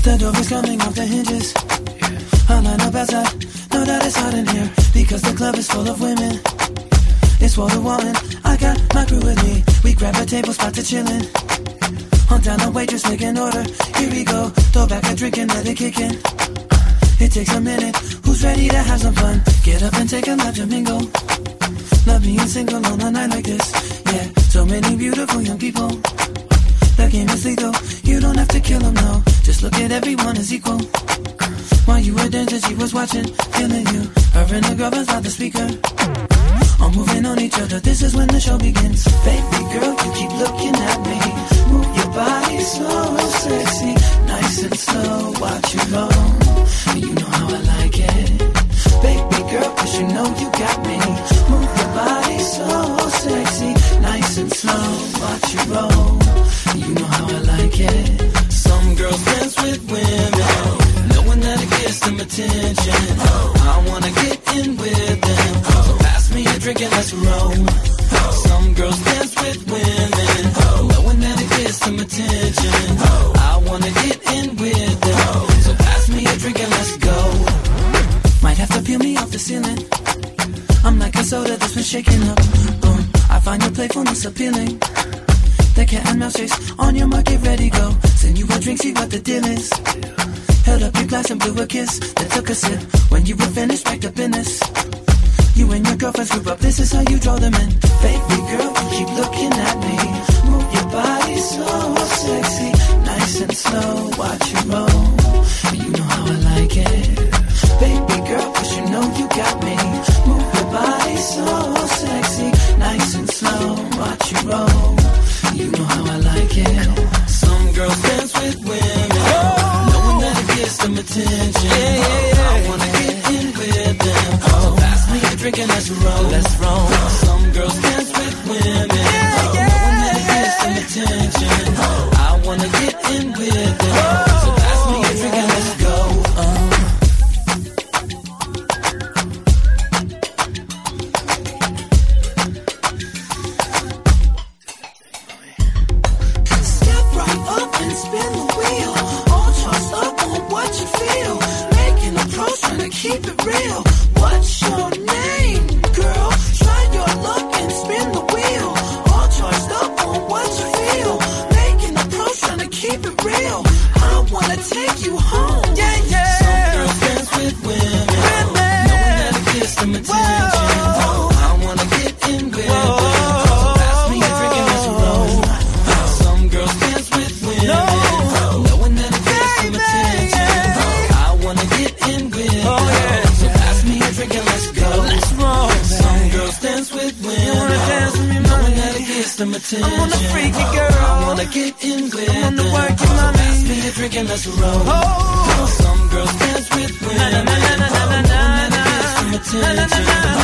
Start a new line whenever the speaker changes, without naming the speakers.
The door is coming off the hinges. I'll line up outside, know that it's hot in here, because the club is full of women. It's wall to wall and I got my crew with me. We grab a table spot to chillin'. Hunt down a waitress, make an order. Here we go, throw back a drink and let it kick in. It takes a minute, who's ready to have some fun? Get up and take a lap to mingle. Love being single on a night like this. Yeah, so many beautiful young people. The game is lethal, you don't have to kill them, no. Just look at everyone as equal. While you were dancing, she was watching, feeling you. Her and the girl was by the speaker. All moving on each other, this is when the show begins. Baby girl, you keep looking at me. Move your body slow, sexy, nice and slow, watch you roll. You know how I like it. Baby girl, cause you know you got me. Move your body slow, sexy, nice and slow, watch you roll. You know how I like it. Some girls dance with women, knowing that it gets them attention. I wanna get in with them, so pass me a drink and let's roll. Some girls dance with women, knowing that it gets them attention. I wanna get in with them, so pass me a drink and let's go. Might have to peel me off the ceiling. I'm like a soda that's been shaken up. Boom, I find your playfulness appealing. The cat and mouse chase, on your mark, get ready, go. Send you a drink, see what the deal is. Held up your glass and blew a kiss, then took a sip. When you were finished, back to business. You and your girlfriends group up, this is how you draw them in. Baby girl, you keep looking at me. Move your body slow, sexy, nice and slow, watch you roll. You know how I like it. Baby girl, cause you know you got me. Move your body slow, sexy, nice and slow, watch you roll. You know how I like it. Some girls dance with women, knowing that it gets them attention. I wanna get in with them, so pass me a drink and let's roll. Some girls dance with women, knowing that it gets them attention. I wanna get in with them, so pass me a drink and let's go. Keep it real. What's your name, girl? Try your luck and spin the wheel. All charged up on what you feel. Making approach, trying to keep it real. I wanna take you home. Yeah, yeah. Some girls dance with women, knowing that it gets them attention. I wanna get in with them, so pass me a drink and let's roll. Some girls dance with women, knowing that it gets them attention. I wanna get in with them. Them attention. I wanna freak it, girl. I wanna get in with them. I wanna work it, mommy. Pass me a drink and let's roll. Oh. Some girls dance with women. Na na na na na na na na. Some attention.